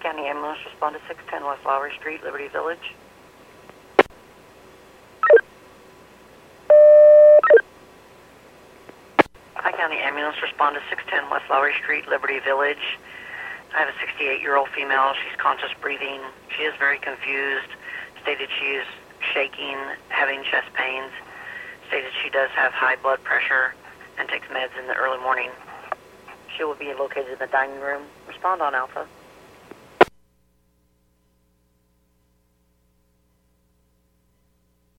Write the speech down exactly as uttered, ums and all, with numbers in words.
County Ambulance, respond to six ten West Lowry Street, Liberty Village. Hi County Ambulance, respond to six ten West Lowry Street, Liberty Village. I have a sixty-eight-year-old female. She's conscious breathing. She is very confused. Stated she is shaking, having chest pains. Stated she does have high blood pressure and takes meds in the early morning. She will be located in the dining room. Respond on Alpha.